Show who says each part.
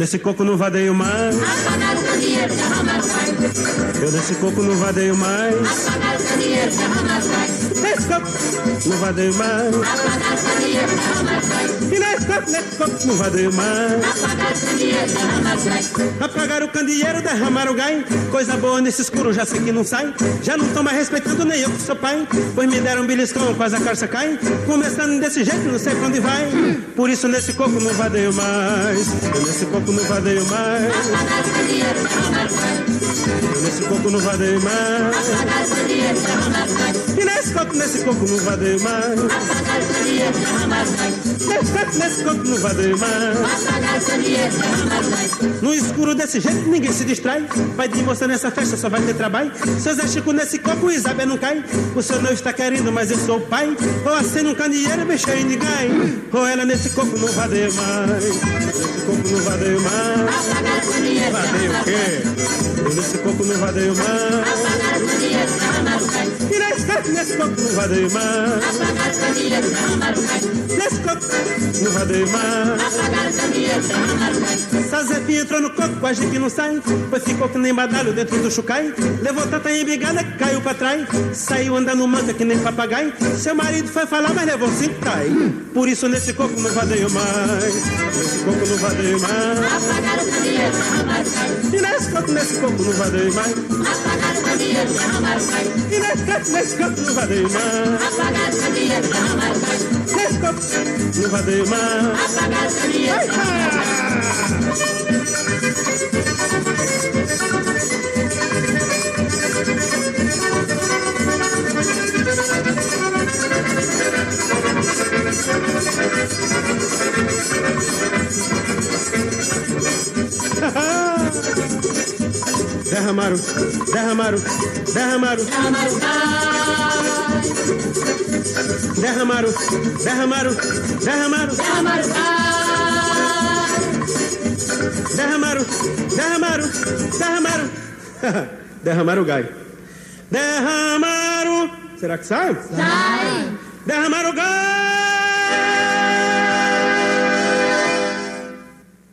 Speaker 1: nesse coco não vadeio mais.
Speaker 2: Apagaram o candeeiro, derramaram o gás.
Speaker 1: Eu nesse coco não vadeio mais.
Speaker 2: Apagaram o candeeiro, derramaram o gás.
Speaker 1: Nesse coco não vadeio mais.
Speaker 2: Apagaram o candeeiro, derramaram o gás.
Speaker 1: E nesse coco não vadeio mais.
Speaker 2: Apagaram o candeeiro, derramaram o gás.
Speaker 1: Apagaram o candeeiro, derramaram o gás. Coisa boa nesse escuro, já sei que não sai. Já não tô mais respeitando nem eu que sou pai. Pois me deram um beliscão, quase a calça cai. Começando desse jeito, não sei pra onde vai. Por isso nesse coco não vadeio mais. Eu nesse coco não vadeio mais.
Speaker 2: Apagaram o candeeiro, derramaram o gás.
Speaker 1: Eu nesse coco não vadeio mais.
Speaker 2: Apagaram o candeeiro, derramaram o gás.
Speaker 1: E nesse coco não vadeio mais.
Speaker 2: Apagaram o candeeiro, derramaram o gás.
Speaker 1: Nesse coco não vadeio mais.
Speaker 2: Apagaram o candeeiro, derramaram o gás.
Speaker 1: No escuro desse jeito ninguém se distrai. Pai de moça nessa festa só vai ter trabalho. Seu Zé Chico nesse coco, Isabel não cai. O senhor não está querendo, mas eu sou o pai. Ou acendo um candeeiro, mexer em ninguém. Ou ela nesse coco não vadeia mais. Nesse coco não vadeia mais.
Speaker 2: Apagaram o candeeiro,
Speaker 1: Vadeia o quê? Eu nesse coco não vadeio mais.
Speaker 2: apagaram o candeeiro, derramaram o gás.
Speaker 1: E nesse coco não vadeio mais.
Speaker 2: Apagaram o candeeiro, derramaram o gás.
Speaker 1: Nesse coco não vadeio mais.
Speaker 2: Apagaram o candeeiro, derramaram o gás.
Speaker 1: Sazepinha entrou no coco, quase que não sai. Pois ficou que nem badalho dentro do chucai. Levou tanta embigada que caiu pra trás. Saiu andando manca que nem papagaio. Seu marido foi falar, mas levou 5 cai. Por isso nesse coco não vadeio mais. Nesse coco não vadeio mais.
Speaker 2: Apagaram o candeeiro, derramaram o gás.
Speaker 1: E nesse coco não vadeio mais.
Speaker 2: Apagaram o candeeiro, derramaram o gás.
Speaker 1: E nesse coco não vadeio mais.
Speaker 2: Apagaram o candeeiro, derramaram o gás.
Speaker 1: Nesse coco não vadeio mais.
Speaker 2: Apagaram o candeeiro, derramaram o gás.
Speaker 1: Derramaram, derramaram, derramaram,
Speaker 2: Derramaram o gás.
Speaker 1: derramaram, derramaram, derramaram,
Speaker 2: Derramaram o gás.
Speaker 1: derramaram, derramaram, derramaram, derramaram o gás. Derramaram, será que sai?
Speaker 2: Sai.
Speaker 1: Derramaram o gás.